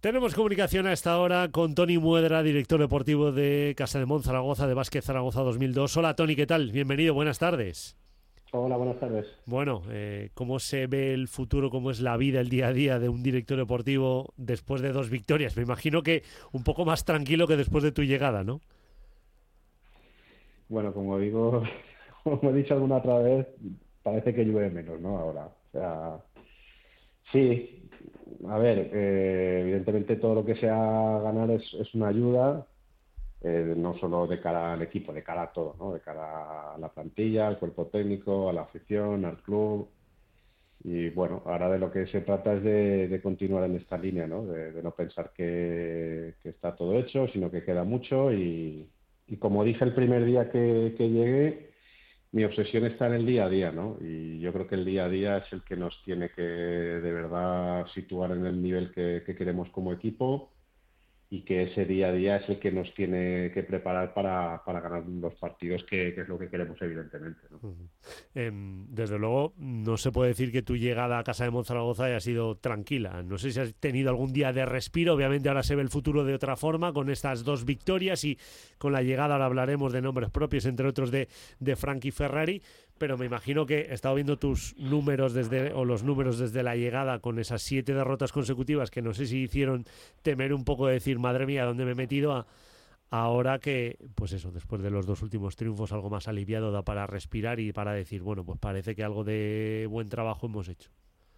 Tenemos comunicación a esta hora con Toni Muedra, director deportivo de Casademont Zaragoza, de Básquet Zaragoza 2002. Hola Toni, ¿qué tal? Bienvenido, buenas tardes. Hola, buenas tardes. Bueno, ¿cómo se ve el futuro, cómo es la vida, el día a día de un director deportivo después de 2 victorias? Me imagino que un poco más tranquilo que después de tu llegada, ¿no? Bueno, como digo, como he dicho alguna otra vez, parece que llueve menos, ¿no? Ahora. O sea, sí, a ver, evidentemente todo lo que sea ganar es una ayuda, no solo de cara al equipo, de cara a todo, ¿no? De cara a la plantilla, al cuerpo técnico, a la afición, al club. Y bueno, ahora de lo que se trata es de continuar en esta línea, ¿no? De no pensar que está todo hecho, sino que queda mucho. Y como dije el primer día que llegué, mi obsesión está en el día a día, ¿no? Y yo creo que el día a día es el que nos tiene que de verdad situar en el nivel que queremos como equipo, y que ese día a día es el que nos tiene que preparar para ganar los partidos, que es lo que queremos, evidentemente, ¿no? Desde luego, no se puede decir que tu llegada a Casademont Zaragoza haya sido tranquila. No sé si has tenido algún día de respiro. Obviamente ahora se ve el futuro de otra forma, con estas 2 victorias y con la llegada, ahora hablaremos de nombres propios, entre otros de Frankie Ferrari. Pero me imagino que he estado viendo tus números los números desde la llegada, con esas 7 derrotas consecutivas que no sé si hicieron temer un poco, de decir, madre mía, ¿dónde me he metido? Ahora que, pues eso, después de los 2 últimos triunfos, algo más aliviado, da para respirar y para decir, bueno, pues parece que algo de buen trabajo hemos hecho.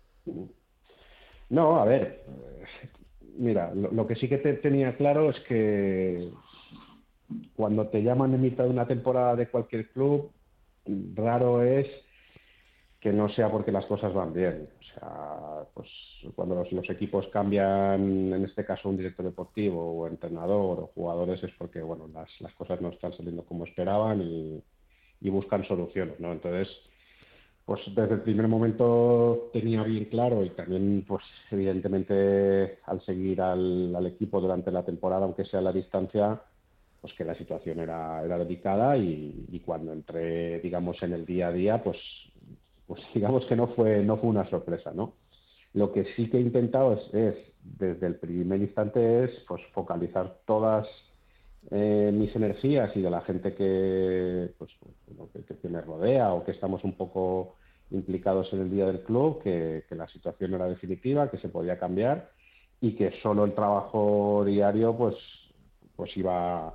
No, a ver, mira, lo que sí que tenía claro es que cuando te llaman en mitad de una temporada de cualquier club, raro es que no sea porque las cosas van bien. O sea, pues cuando los equipos cambian, en este caso un director deportivo o entrenador o jugadores, es porque, bueno, las cosas no están saliendo como esperaban, y buscan soluciones, ¿no? Entonces, pues desde el primer momento tenía bien claro, y también, pues evidentemente, al seguir al equipo durante la temporada, aunque sea a la distancia, pues que la situación era delicada, y cuando entré, digamos, en el día a día, pues digamos que no fue una sorpresa, ¿no? Lo que sí que he intentado es desde el primer instante, es pues focalizar todas mis energías y de la gente que me rodea, o que estamos un poco implicados en el día del club, que la situación era definitiva, que se podía cambiar, y que solo el trabajo diario pues iba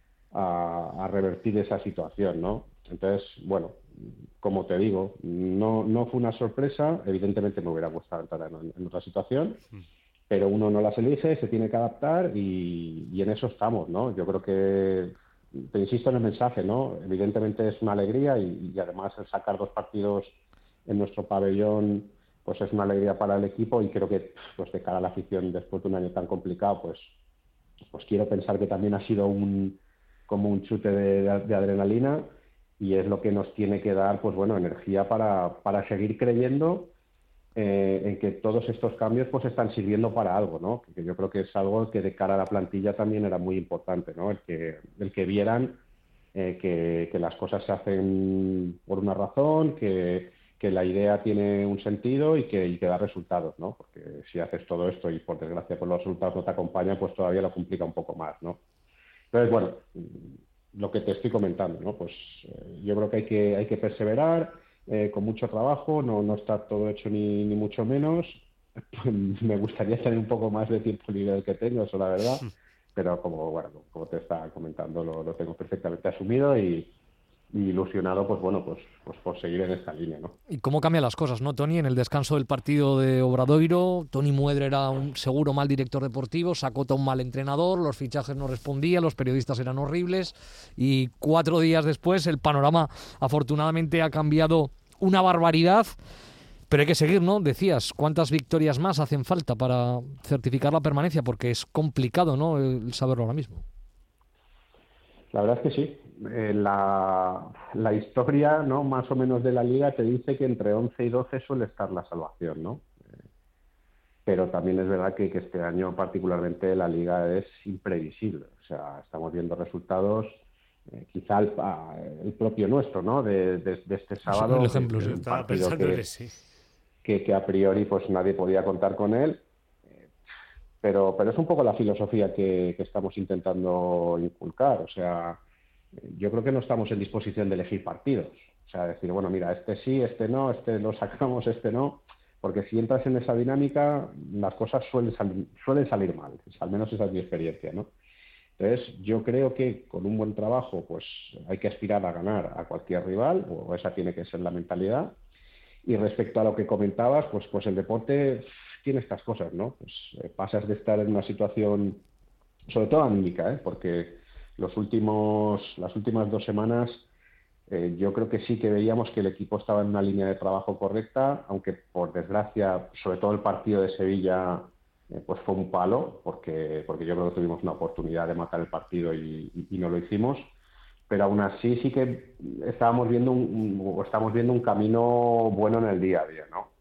a revertir esa situación, ¿no? Entonces, bueno, como te digo, no fue una sorpresa. Evidentemente me hubiera gustado entrar en otra situación, pero uno no las elige, se tiene que adaptar, y en eso estamos, ¿no? Yo creo que, te insisto en el mensaje, ¿no? Evidentemente es una alegría, y además el sacar 2 partidos en nuestro pabellón, pues es una alegría para el equipo, y creo que, pues de cara a la afición, después de un año tan complicado, pues quiero pensar que también ha sido como un chute de adrenalina, y es lo que nos tiene que dar, pues bueno, energía para seguir creyendo en que todos estos cambios pues están sirviendo para algo, ¿no? Que yo creo que es algo que de cara a la plantilla también era muy importante, ¿no? El que vieran que las cosas se hacen por una razón, que la idea tiene un sentido, y que da resultados, ¿no? Porque si haces todo esto y por desgracia pues los resultados no te acompañan, pues todavía lo complica un poco más, ¿no? Entonces, bueno, lo que te estoy comentando, ¿no? Pues yo creo que hay que perseverar, con mucho trabajo. No está todo hecho, ni mucho menos. Me gustaría tener un poco más de tiempo libre del que tengo, eso la verdad, pero como te estaba comentando, lo tengo perfectamente asumido, y ilusionado, pues bueno, pues por seguir en esta línea, ¿no? ¿Y cómo cambian las cosas, no, Toni? En el descanso del partido de Obradoiro, Toni Muedra era un seguro mal director deportivo, Sakota un mal entrenador, los fichajes no respondían, los periodistas eran horribles, y 4 días después el panorama afortunadamente ha cambiado una barbaridad, pero hay que seguir, ¿no? Decías, ¿cuántas victorias más hacen falta para certificar la permanencia? Porque es complicado, ¿no?, el saberlo ahora mismo. La verdad es que sí. La historia, ¿no?, más o menos de la liga, te dice que entre 11 y 12 suele estar la salvación, ¿no? Pero también es verdad que este año particularmente la liga es imprevisible. O sea, estamos viendo resultados, quizá el propio nuestro, ¿no? De este sábado, el ejemplo, sí. un partido que a priori pues nadie podía contar con él. pero es un poco la filosofía que estamos intentando inculcar. O sea, yo creo que no estamos en disposición de elegir partidos. O sea, decir, bueno, mira, este sí, este no, este lo sacamos, este no. Porque si entras en esa dinámica, las cosas suelen salir mal. Al menos esa es mi experiencia, ¿no? Entonces, yo creo que con un buen trabajo, pues hay que aspirar a ganar a cualquier rival, o esa tiene que ser la mentalidad. Y respecto a lo que comentabas, pues el deporte tiene estas cosas, ¿no? Pues pasas de estar en una situación, sobre todo anímica, porque las últimas 2 semanas yo creo que sí que veíamos que el equipo estaba en una línea de trabajo correcta, aunque por desgracia, sobre todo el partido de Sevilla, pues fue un palo, porque yo creo que tuvimos una oportunidad de matar el partido y no lo hicimos. Pero aún así sí que estamos viendo un camino bueno en el día a día, ¿no?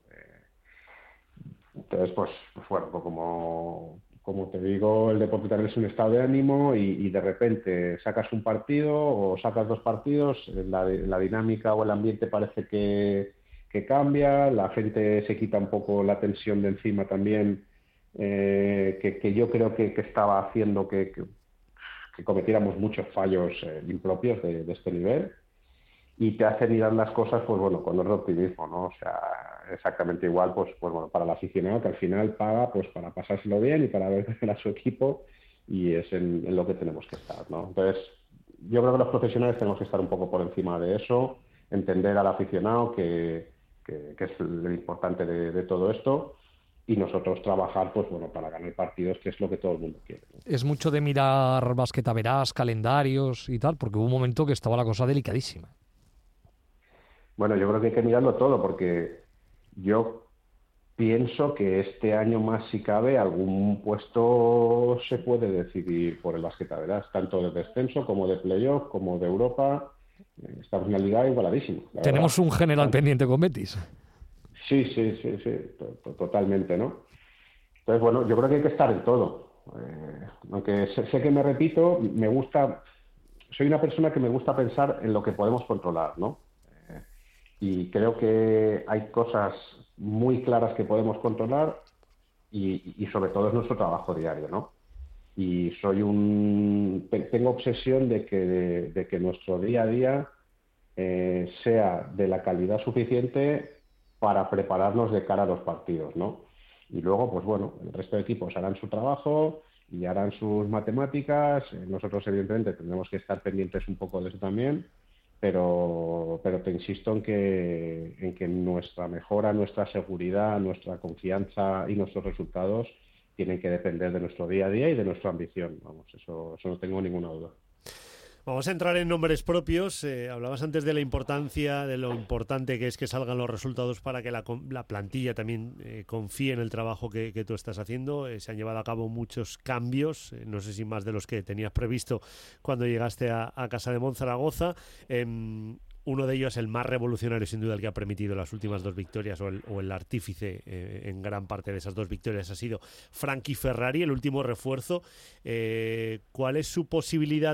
Entonces, pues bueno, pues como te digo, el deporte también es un estado de ánimo y de repente sacas un partido o sacas 2 partidos, la dinámica o el ambiente parece que cambia, la gente se quita un poco la tensión de encima también, que yo creo que estaba haciendo que cometiéramos muchos fallos impropios de este nivel, y te hace mirar las cosas, pues bueno, con otro optimismo, ¿no? O sea, exactamente igual, pues bueno, para el aficionado que al final paga pues para pasárselo bien y para ver crecer a su equipo, y es en lo que tenemos que estar, ¿no? Entonces, yo creo que los profesionales tenemos que estar un poco por encima de eso, entender al aficionado que es lo importante de todo esto, y nosotros trabajar, pues bueno, para ganar partidos, que es lo que todo el mundo quiere, ¿no? Es mucho de mirar basquetaverás, calendarios y tal, porque hubo un momento que estaba la cosa delicadísima. Bueno, yo creo que hay que mirarlo todo, porque yo pienso que este año más, si cabe, algún puesto se puede decidir por el basquetaveras, tanto de descenso como de playoff, como de Europa. Estamos en una liga igualadísima, la verdad. Tenemos un general pendiente con Betis. Sí, totalmente, ¿no? Entonces, bueno, yo creo que hay que estar en todo. Aunque sé que me repito, soy una persona que me gusta pensar en lo que podemos controlar, ¿no? Y creo que hay cosas muy claras que podemos controlar, y sobre todo es nuestro trabajo diario, ¿no? Y tengo obsesión de que nuestro día a día sea de la calidad suficiente para prepararnos de cara a los partidos, ¿no? Y luego, pues bueno, el resto de equipos harán su trabajo y harán sus matemáticas. Nosotros, evidentemente, tendremos que estar pendientes un poco de eso también, pero te insisto en que nuestra mejora, nuestra seguridad, nuestra confianza y nuestros resultados tienen que depender de nuestro día a día y de nuestra ambición. Vamos, eso no tengo ninguna duda. Vamos a entrar en nombres propios. Hablabas antes de la importancia, de lo importante que es que salgan los resultados para que la plantilla también confíe en el trabajo que tú estás haciendo. Se han llevado a cabo muchos cambios, no sé si más de los que tenías previsto cuando llegaste a Casa de Monzaragoza. Uno de ellos, el más revolucionario sin duda, el que ha permitido las últimas 2 victorias, o el artífice en gran parte de esas 2 victorias, ha sido Frankie Ferrari, el último refuerzo. ¿Cuál es su posibilidad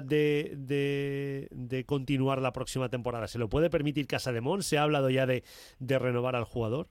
de continuar la próxima temporada? ¿Se lo puede permitir Casa de Mon? ¿Se ha hablado ya de renovar al jugador?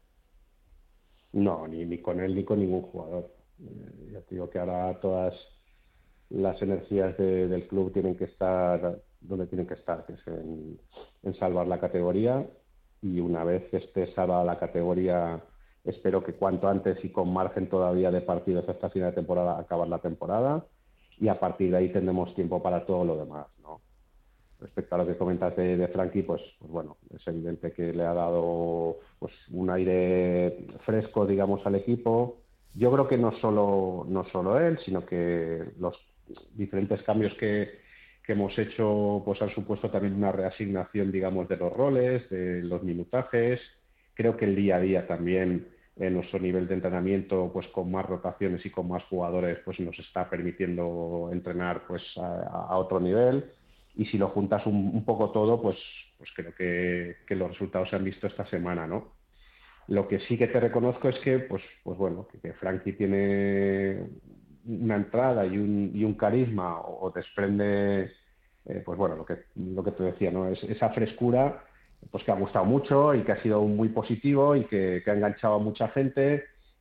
No, ni con él ni con ningún jugador. Ya te digo que ahora todas las energías del club tienen que estar donde tienen que estar, que es en salvar la categoría, y una vez esté salvada la categoría, espero que cuanto antes y con margen todavía de partidos hasta final de temporada, acabar la temporada, y a partir de ahí tendremos tiempo para todo lo demás, ¿no? Respecto a lo que comentas de Frankie, pues bueno, es evidente que le ha dado pues un aire fresco, digamos, al equipo. Yo creo que no solo él, sino que los diferentes cambios que hemos hecho pues han supuesto también una reasignación, digamos, de los roles, de los minutajes. Creo que el día a día también, en nuestro nivel de entrenamiento, pues con más rotaciones y con más jugadores, pues nos está permitiendo entrenar pues a otro nivel. Y si lo juntas un poco todo, pues creo que los resultados se han visto esta semana, ¿no? Lo que sí que te reconozco es que pues bueno, que Frankie tiene una entrada y un carisma, o desprende pues bueno, lo que te decía, ¿no? Es esa frescura, pues que ha gustado mucho y que ha sido muy positivo y que ha enganchado a mucha gente,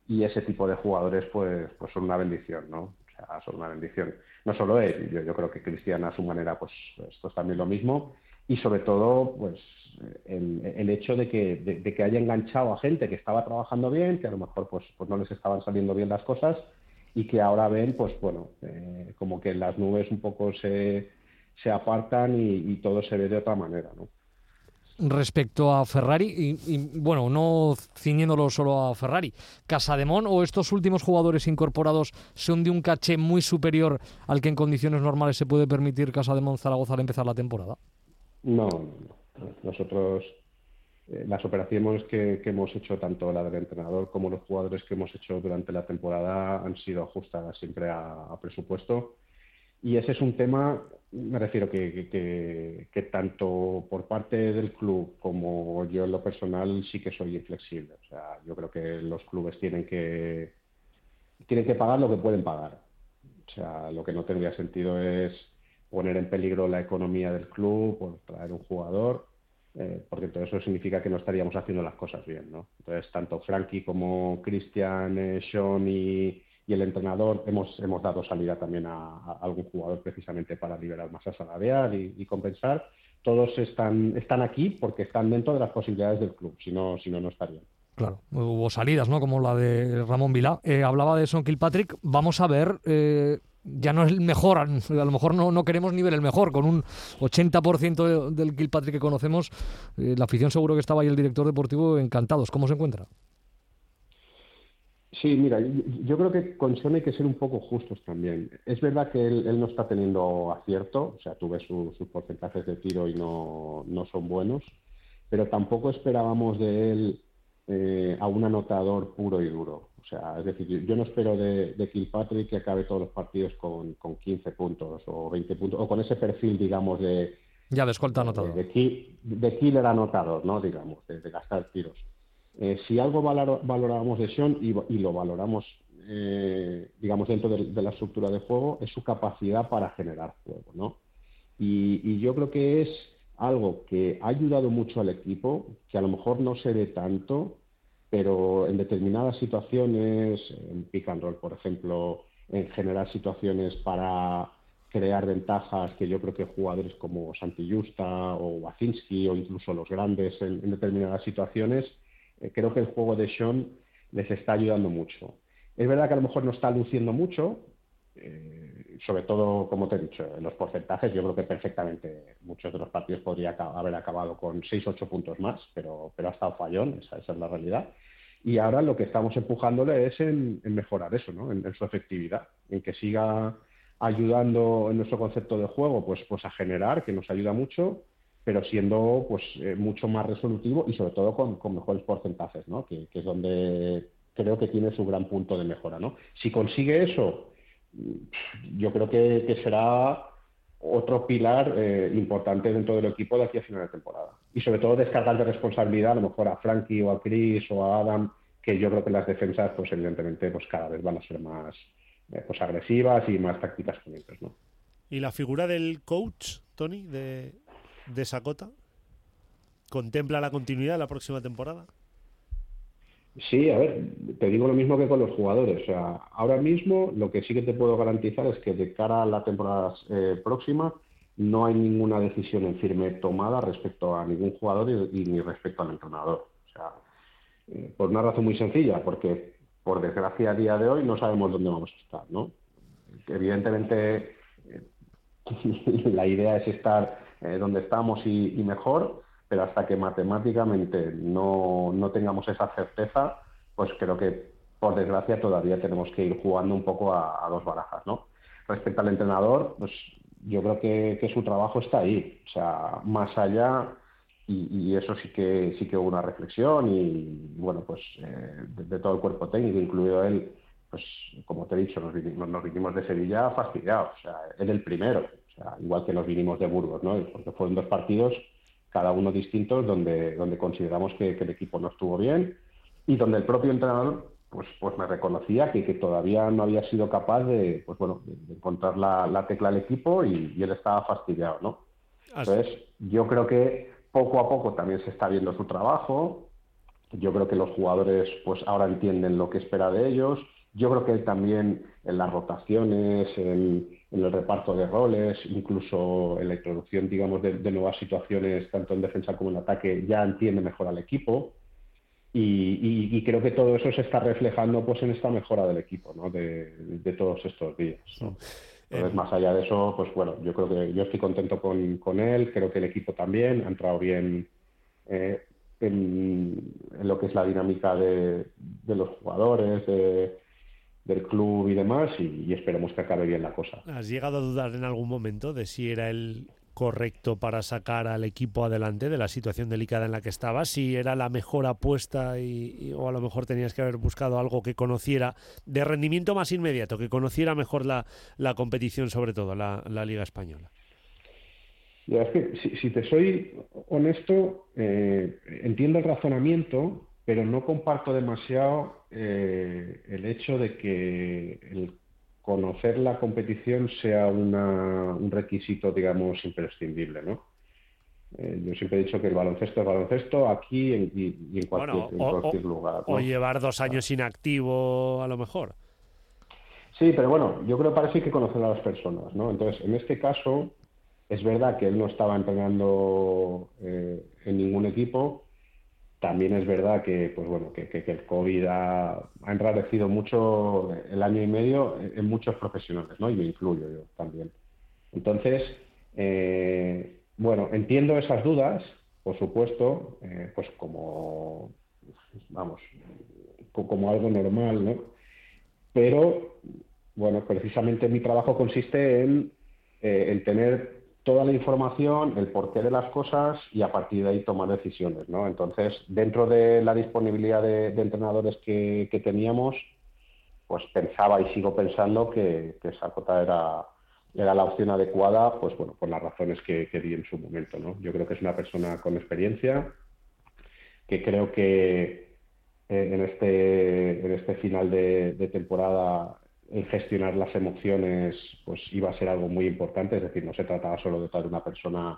y ese tipo de jugadores pues son una bendición, ¿no? O sea, son una bendición. No solo él, yo creo que Cristian a su manera pues esto es también lo mismo, y sobre todo pues el hecho de que haya enganchado a gente que estaba trabajando bien, que a lo mejor pues no les estaban saliendo bien las cosas y que ahora ven pues bueno, como que las nubes un poco se apartan y todo se ve de otra manera, ¿no? Respecto a Ferrari, bueno, no ciñéndolo solo a Ferrari, ¿Casademón o estos últimos jugadores incorporados son de un caché muy superior al que en condiciones normales se puede permitir Casademón Zaragoza al empezar la temporada? No. Nosotros, las operaciones que hemos hecho, tanto la del entrenador como los jugadores que hemos hecho durante la temporada, han sido ajustadas siempre a presupuesto. Y ese es un tema, me refiero que tanto por parte del club como yo en lo personal sí que soy inflexible. O sea, yo creo que los clubes tienen que pagar lo que pueden pagar. O sea, lo que no tendría sentido es poner en peligro la economía del club por traer un jugador, porque todo eso significa que no estaríamos haciendo las cosas bien, ¿no? Entonces, tanto Frankie como Cristian, Sean y el entrenador hemos dado salida también a algún jugador precisamente para liberar masa salarial y compensar. Todos están aquí porque están dentro de las posibilidades del club, si no estarían. Claro, hubo salidas, ¿no? Como la de Ramón Vilá. Hablaba de Son Kilpatrick. Vamos a ver, ya no es el mejor, a lo mejor no queremos ni ver el mejor. Con un 80% del Kilpatrick que conocemos, la afición seguro que estaba y el director deportivo encantados. ¿Cómo se encuentra? Sí, mira, yo creo que con Sean hay que ser un poco justos también. Es verdad que él no está teniendo acierto, o sea, tú ves sus porcentajes de tiro y no son buenos, pero tampoco esperábamos de él a un anotador puro y duro. O sea, es decir, yo no espero de Kilpatrick que acabe todos los partidos con 15 puntos o 20 puntos, o con ese perfil, digamos, Ya de escolta anotador. de killer anotador, ¿no? Digamos, de gastar tiros. Si algo valorábamos de Sean y lo valoramos, digamos, dentro de la estructura de juego, es su capacidad para generar juego, ¿no? Y yo creo que es algo que ha ayudado mucho al equipo, que a lo mejor no se ve tanto, pero en determinadas situaciones, en pick and roll, por ejemplo, en generar situaciones para crear ventajas, que yo creo que jugadores como Santi Justa o Wacinski o incluso los grandes en determinadas situaciones, creo que el juego de Sean les está ayudando mucho. Es verdad que a lo mejor no está luciendo mucho, sobre todo, como te he dicho, en los porcentajes. Yo creo que perfectamente muchos de los partidos podría haber acabado con 6-8 puntos más, pero ha estado fallón, esa es la realidad. Y ahora lo que estamos empujándole es en mejorar eso, ¿no? En su efectividad, en que siga ayudando en nuestro concepto de juego pues a generar, que nos ayuda mucho, pero siendo pues mucho más resolutivo y sobre todo con mejores porcentajes, ¿no? Que es donde creo que tiene su gran punto de mejora, ¿no? Si consigue eso, yo creo que será otro pilar importante dentro del equipo de aquí a final de temporada. Y sobre todo descargar de responsabilidad a lo mejor a Frankie o a Chris o a Adam, que yo creo que las defensas pues evidentemente pues cada vez van a ser más pues agresivas y más tácticas con ellos, ¿no? ¿Y la figura del coach, Tony, de Sakota, contempla la continuidad de la próxima temporada? Sí, a ver, te digo lo mismo que con los jugadores. O sea, ahora mismo lo que sí que te puedo garantizar es que de cara a la temporada próxima no hay ninguna decisión en firme tomada respecto a ningún jugador y ni respecto al entrenador. O sea, por una razón muy sencilla, porque por desgracia a día de hoy no sabemos dónde vamos a estar, ¿no? Evidentemente la idea es estar donde estamos y mejor, pero hasta que matemáticamente no tengamos esa certeza, pues creo que por desgracia todavía tenemos que ir jugando un poco a dos barajas, ¿no? Respecto al entrenador, pues yo creo que su trabajo está ahí, o sea, más allá, y eso sí que hubo una reflexión y bueno, pues de todo el cuerpo técnico, incluido él, pues como te he dicho, nos vinimos de Sevilla fastidiados, o sea, él el primero, o sea, igual que nos vinimos de Burgos, ¿no? Porque fueron dos partidos, cada uno distintos, donde consideramos que el equipo no estuvo bien y donde el propio entrenador pues me reconocía que todavía no había sido capaz de encontrar la tecla al equipo y él estaba fastidiado, ¿no? Entonces, yo creo que poco a poco también se está viendo su trabajo, Yo creo que los jugadores pues ahora entienden lo que espera de ellos. Yo creo que también en las rotaciones, en el reparto de roles, incluso en la introducción, digamos, de nuevas situaciones, tanto en defensa como en ataque, ya entiende mejor al equipo. Y creo que todo eso se está reflejando pues en esta mejora del equipo, ¿no? de todos estos días, ¿no? Entonces, más allá de eso, pues bueno, yo creo que yo estoy contento con él, creo que el equipo también ha entrado bien en lo que es la dinámica de los jugadores, del club y demás, y esperemos que acabe bien la cosa. ¿Has llegado a dudar en algún momento de si era el correcto para sacar al equipo adelante de la situación delicada en la que estaba, si era la mejor apuesta o a lo mejor tenías que haber buscado algo que conociera de rendimiento más inmediato, que conociera mejor la competición, sobre todo la Liga Española? Ya, es que si te soy honesto, entiendo el razonamiento, pero no comparto demasiado el hecho de que el conocer la competición sea un requisito, digamos, imprescindible, ¿no? Yo siempre he dicho que el baloncesto es baloncesto aquí y en cualquier lugar, ¿no? O llevar 2 años inactivo, a lo mejor. Sí, pero bueno, yo creo que para eso hay que conocer a las personas, ¿no? Entonces, en este caso, es verdad que él no estaba entrenando en ningún equipo. También es verdad que, pues bueno, que el COVID ha enrarecido mucho el año y medio en muchos profesionales, ¿no? Y me incluyo yo también. Entonces, bueno, entiendo esas dudas, por supuesto, pues como, vamos, como algo normal, ¿no? Pero, bueno, precisamente mi trabajo consiste en tener toda la información, el porqué de las cosas y a partir de ahí tomar decisiones, ¿no? Entonces, dentro de la disponibilidad de entrenadores que teníamos, pues pensaba y sigo pensando que Sakota era la opción adecuada, pues bueno, por las razones que di en su momento, ¿no? Yo creo que es una persona con experiencia, que creo que en este final de temporada el gestionar las emociones pues iba a ser algo muy importante, es decir, no se trataba solo de traer una persona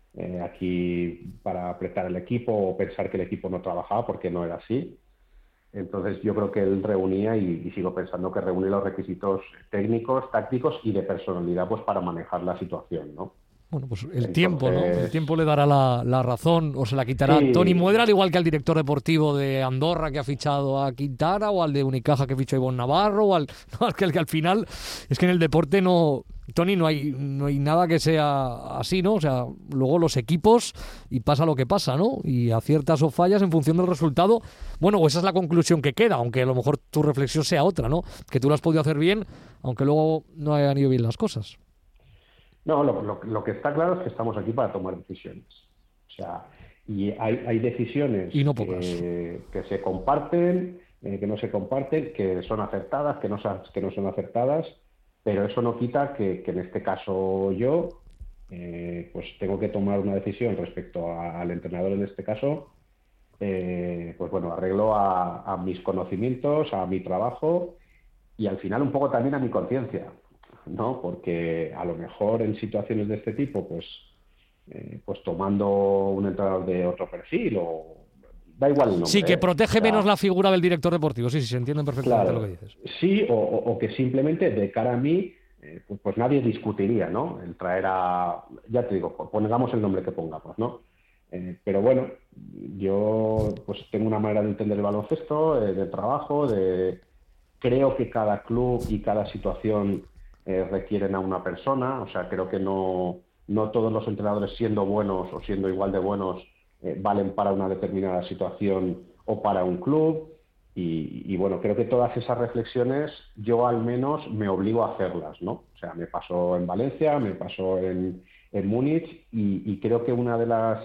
aquí para apretar el equipo o pensar que el equipo no trabajaba, porque no era así. Entonces yo creo que él reunía y sigo pensando que reúne los requisitos técnicos, tácticos y de personalidad pues para manejar la situación, ¿no? Bueno, pues el tiempo, ¿no? El tiempo le dará la razón o se la quitará. Sí. Toni Muedra, al igual que al director deportivo de Andorra que ha fichado a Quintana, o al de Unicaja que fichó a Ivonne Navarro, o al que al final es que en el deporte no, Toni, no hay nada que sea así, ¿no? O sea, luego los equipos y pasa lo que pasa, ¿no? Y aciertas o fallas en función del resultado. Bueno, esa es la conclusión que queda, aunque a lo mejor tu reflexión sea otra, ¿no? Que tú lo has podido hacer bien, aunque luego no hayan ido bien las cosas. No, lo que está claro es que estamos aquí para tomar decisiones. O sea, y hay decisiones y no pocas. Que se comparten, que no se comparten, que son acertadas, que no son acertadas, pero eso no quita que en este caso yo pues tengo que tomar una decisión respecto al entrenador en este caso, pues bueno, arreglo a mis conocimientos, a mi trabajo y al final un poco también a mi conciencia, ¿no? Porque a lo mejor en situaciones de este tipo, pues tomando un entrenador de otro perfil o da igual el nombre. Sí, que protege menos la figura del director deportivo, sí, se entiende perfectamente claro, lo que dices. Sí, o que simplemente de cara a mí, pues nadie discutiría, ¿no? El traer ya te digo, pongamos el nombre que pongamos, ¿no? Pero bueno, yo pues tengo una manera de entender el baloncesto, de trabajo, creo que cada club y cada situación requieren a una persona, o sea, creo que no todos los entrenadores siendo buenos o siendo igual de buenos valen para una determinada situación o para un club y bueno, creo que todas esas reflexiones yo al menos me obligo a hacerlas, ¿no? O sea, me pasó en Valencia, me pasó en Múnich y creo que una de las,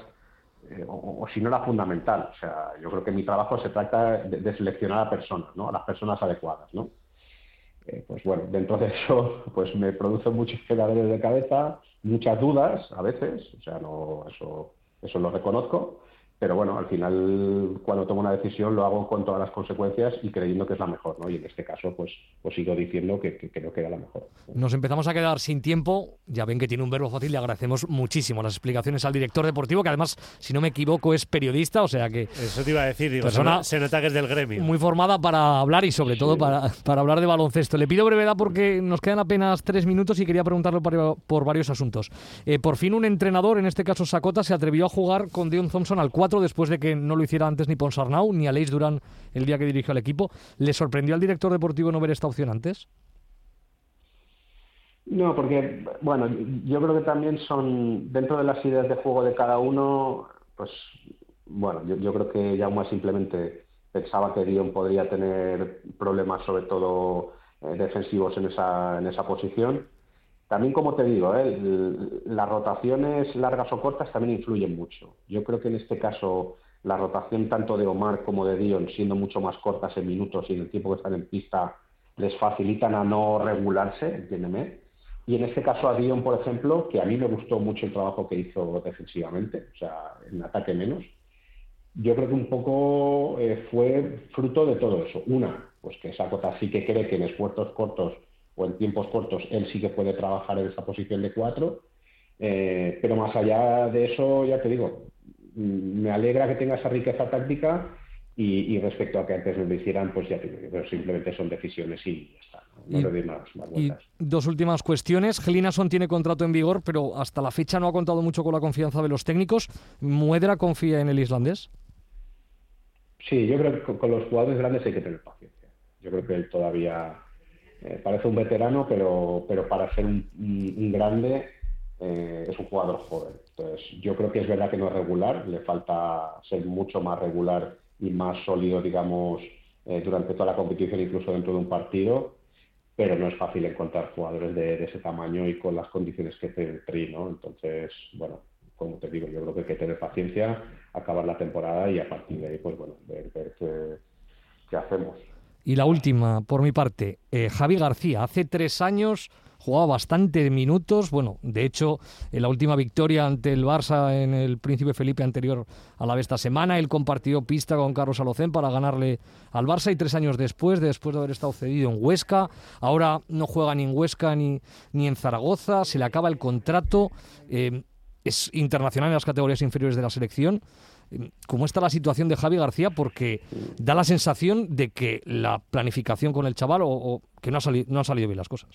o si no la fundamental, o sea, yo creo que mi trabajo se trata de seleccionar a personas, ¿no? A las personas adecuadas, ¿no? Pues bueno, dentro de eso pues me producen muchos quebraderos de cabeza, muchas dudas a veces, o sea, no, eso lo reconozco, pero bueno, al final cuando tomo una decisión lo hago con todas las consecuencias y creyendo que es la mejor, ¿no? Y en este caso pues sigo diciendo que creo que era la mejor. Nos empezamos a quedar sin tiempo. Ya ven que tiene un verbo fácil. Le agradecemos muchísimo las explicaciones al director deportivo, que además, si no me equivoco, es periodista, o sea que... Eso te iba a decir, digo, persona se nota que es del gremio. Muy formada para hablar y sobre todo para hablar de baloncesto. Le pido brevedad porque nos quedan apenas 3 minutos y quería preguntarle por varios asuntos. Por fin un entrenador, en este caso Sakota, se atrevió a jugar con Dion Thompson al 4 después de que no lo hiciera antes ni Ponsarnau ni Aleix Durán el día que dirigió al equipo. ¿Le sorprendió al director deportivo no ver esta opción antes? No, porque, bueno, yo creo que también son, dentro de las ideas de juego de cada uno, pues, bueno, yo creo que Jaume simplemente pensaba que Dion podría tener problemas, sobre todo defensivos en esa posición. También, como te digo, las rotaciones largas o cortas también influyen mucho. Yo creo que en este caso la rotación tanto de Omar como de Dion, siendo mucho más cortas en minutos y en el tiempo que están en pista, les facilitan a no regularse, entiéndeme. Y en este caso a Dion, por ejemplo, que a mí me gustó mucho el trabajo que hizo defensivamente, o sea, en ataque menos, yo creo que un poco fue fruto de todo eso. Una, pues que Sakota sí que cree que en esfuerzos cortos o en tiempos cortos él sí que puede trabajar en esa posición de 4, pero más allá de eso, ya te digo, me alegra que tenga esa riqueza táctica y respecto a que antes lo hicieran, pues ya te digo, pero simplemente son decisiones y ya está. No le doy más vueltas. Y 2 últimas cuestiones. Gelinason tiene contrato en vigor, pero hasta la fecha no ha contado mucho con la confianza de los técnicos. ¿Muedra confía en el islandés? Sí, yo creo que con los jugadores grandes hay que tener paciencia. Yo creo que él todavía parece un veterano, pero para ser un grande es un jugador joven. Entonces, yo creo que es verdad que no es regular, le falta ser mucho más regular y más sólido, digamos, durante toda la competición, incluso dentro de un partido, pero no es fácil encontrar jugadores de ese tamaño y con las condiciones que tiene el Tri, ¿no? Entonces, bueno, como te digo, yo creo que hay que tener paciencia, acabar la temporada y a partir de ahí, pues bueno, ver qué hacemos. Y la última, por mi parte, Javi García. Hace 3 años jugaba bastante minutos. Bueno, de hecho, en la última victoria ante el Barça en el Príncipe Felipe anterior a la de esta semana, él compartió pista con Carlos Alocén para ganarle al Barça y 3 años después de haber estado cedido en Huesca, ahora no juega ni en Huesca ni en Zaragoza, se le acaba el contrato, es internacional en las categorías inferiores de la selección. ¿Cómo está la situación de Javi García? Porque da la sensación de que la planificación con el chaval o que no han salido bien las cosas.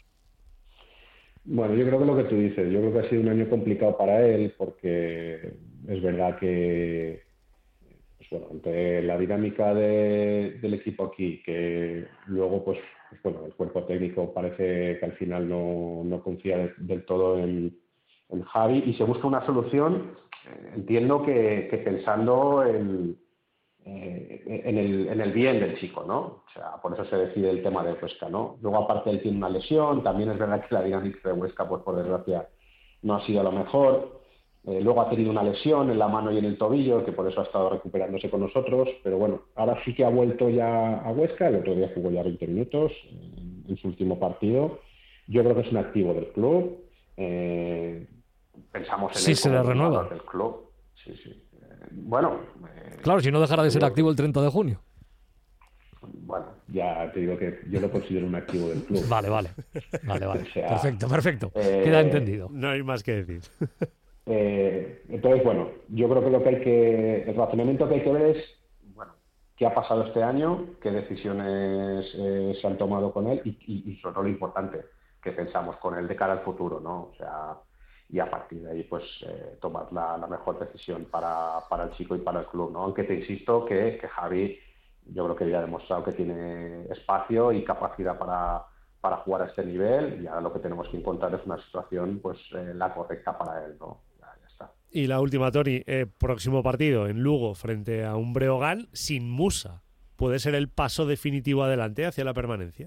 Bueno, yo creo que lo que tú dices, yo creo que ha sido un año complicado para él porque es verdad que, pues bueno, entre la dinámica del equipo aquí, que luego pues bueno, el cuerpo técnico parece que al final no confía del todo en Javi y se busca una solución, entiendo que pensando en el bien del chico, ¿no? O sea, por eso se decide el tema de Huesca, ¿no? Luego, aparte, él tiene una lesión, también es verdad que la dinámica de Huesca, pues por desgracia, no ha sido lo mejor. Luego ha tenido una lesión en la mano y en el tobillo, que por eso ha estado recuperándose con nosotros, pero bueno, ahora sí que ha vuelto ya a Huesca, el otro día jugó ya 20 minutos en su último partido. Yo creo que es un activo del club. Pensamos en él se le renueva del club. Sí. Bueno, claro, si no dejara de ser activo el 30 de junio. Bueno, ya te digo que yo lo considero un activo del club. Vale. O sea, Perfecto. Queda entendido. No hay más que decir. Entonces, bueno, yo creo que el razonamiento que hay que ver es, bueno, qué ha pasado este año, qué decisiones se han tomado con él y sobre todo lo importante que pensamos con él de cara al futuro, ¿no? O sea, y a partir de ahí pues tomar la mejor decisión para el chico y para el club, ¿no? Aunque te insisto que Javi yo creo que ya ha demostrado que tiene espacio y capacidad para jugar a este nivel y ahora lo que tenemos que encontrar es una situación pues la correcta para él, ¿no? Ya está. Y la última, Toni, próximo partido en Lugo frente a un Breogán sin Musa. ¿Puede ser el paso definitivo adelante hacia la permanencia?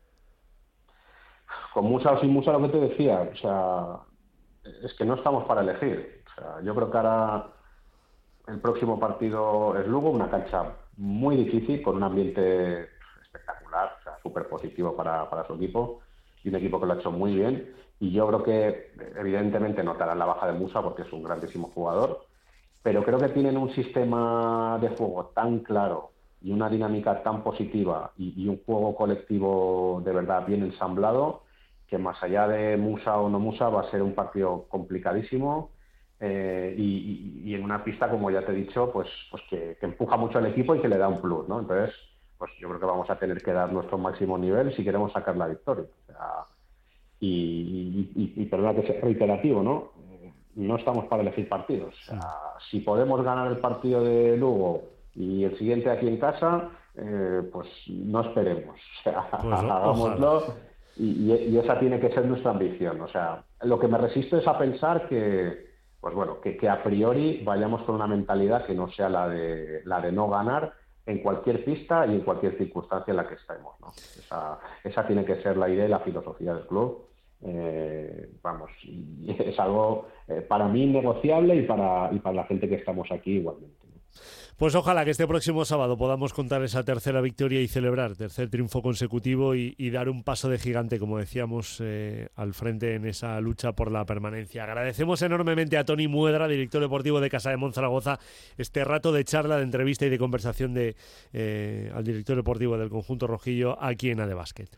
Con Musa o sin Musa, lo que te decía, o sea, es que no estamos para elegir. O sea, yo creo que ahora el próximo partido es Lugo, una cancha muy difícil, con un ambiente espectacular, o sea, súper positivo para su equipo, y un equipo que lo ha hecho muy bien. Y yo creo que, evidentemente, notarán la baja de Musa porque es un grandísimo jugador. pero creo que tienen un sistema de juego tan claro y una dinámica tan positiva y un juego colectivo de verdad bien ensamblado, que más allá de Musa o no Musa va a ser un partido complicadísimo y en una pista, como ya te he dicho, pues que empuja mucho al equipo y que le da un plus, ¿no? Entonces, pues yo creo que vamos a tener que dar nuestro máximo nivel si queremos sacar la victoria. O sea, y perdona que sea reiterativo, ¿no? No estamos para elegir partidos. O sea, si podemos ganar el partido de Lugo y el siguiente aquí en casa, pues no esperemos. O sea, pues hagámoslo y esa tiene que ser nuestra ambición. O sea, lo que me resisto es a pensar que, pues bueno, que a priori vayamos con una mentalidad que no sea la de no ganar en cualquier pista y en cualquier circunstancia en la que estemos, ¿no? Esa tiene que ser la idea y la filosofía del club. Vamos, y es algo para mí innegociable y para la gente que estamos aquí igualmente, ¿no? Pues ojalá que este próximo sábado podamos contar esa tercera victoria y celebrar tercer triunfo consecutivo y dar un paso de gigante, como decíamos, al frente en esa lucha por la permanencia. Agradecemos enormemente a Toni Muedra, director deportivo de Casa de Monzaragoza, este rato de charla, de entrevista y de conversación al director deportivo del conjunto rojillo aquí en ADebasket.